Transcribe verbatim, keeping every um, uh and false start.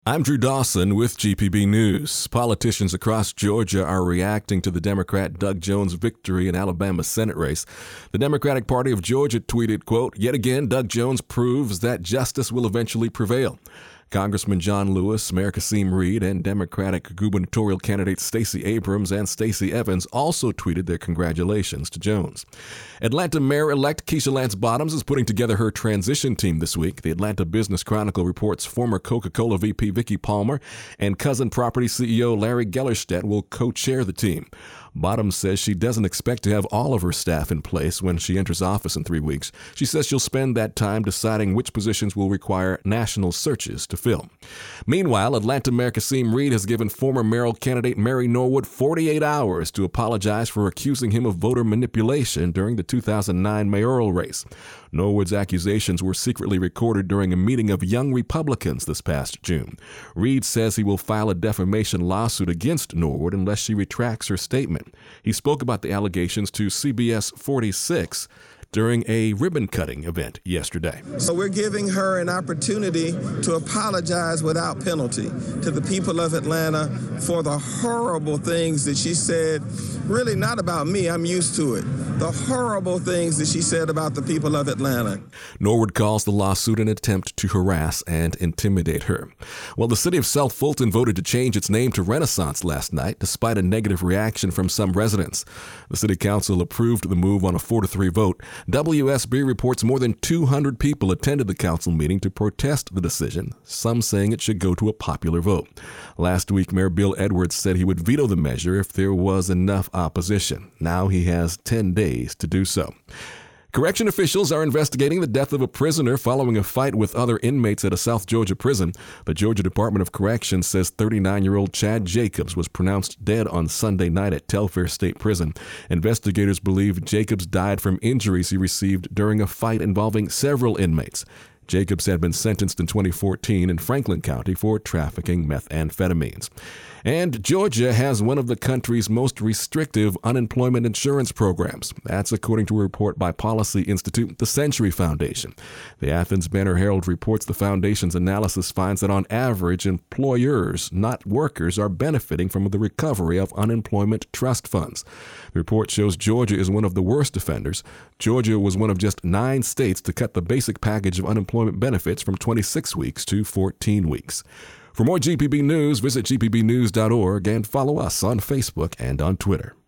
I'm Drew Dawson with G P B News. Politicians across Georgia are reacting to the Democrat Doug Jones' victory in Alabama's Senate race. The Democratic Party of Georgia tweeted, quote, "Yet again, Doug Jones proves that justice will eventually prevail." Congressman John Lewis, Mayor Kasim Reed, and Democratic gubernatorial candidates Stacey Abrams and Stacey Evans also tweeted their congratulations to Jones. Atlanta Mayor-elect Keisha Lance Bottoms is putting together her transition team this week. The Atlanta Business Chronicle reports former Coca-Cola V P Vicky Palmer and Cousin Property C E O Larry Gellerstedt will co-chair the team. Bottoms says she doesn't expect to have all of her staff in place when she enters office in three weeks. She says she'll spend that time deciding which positions will require national searches to fill. Meanwhile, Atlanta Mayor Kasim Reed has given former mayoral candidate Mary Norwood forty-eight hours to apologize for accusing him of voter manipulation during the two thousand nine mayoral race. Norwood's accusations were secretly recorded during a meeting of young Republicans this past June. Reed says he will file a defamation lawsuit against Norwood unless she retracts her statement. He spoke about the allegations to C B S forty-six during a ribbon-cutting event yesterday. So we're giving her an opportunity to apologize without penalty to the people of Atlanta for the horrible things that she said, really not about me, I'm used to it, the horrible things that she said about the people of Atlanta. Norwood calls the lawsuit an attempt to harass and intimidate her. Well, the city of South Fulton voted to change its name to Renaissance last night, despite a negative reaction from some residents. The city council approved the move on a four to three vote. W S B reports more than two hundred people attended the council meeting to protest the decision, some saying it should go to a popular vote. Last week, Mayor Bill Edwards said he would veto the measure if there was enough opposition. Now he has ten days to do so. Correction officials are investigating the death of a prisoner following a fight with other inmates at a South Georgia prison. The Georgia Department of Corrections says thirty-nine-year-old Chad Jacobs was pronounced dead on Sunday night at Telfair State Prison. Investigators believe Jacobs died from injuries he received during a fight involving several inmates. Jacobs had been sentenced in twenty fourteen in Franklin County for trafficking methamphetamines. And Georgia has one of the country's most restrictive unemployment insurance programs. That's according to a report by Policy Institute, the Century Foundation. The Athens Banner-Herald reports the foundation's analysis finds that on average, employers, not workers, are benefiting from the recovery of unemployment trust funds. The report shows Georgia is one of the worst offenders. Georgia was one of just nine states to cut the basic package of unemployment benefits from twenty-six weeks to fourteen weeks. For more G P B news, visit G P B news dot org and follow us on Facebook and on Twitter.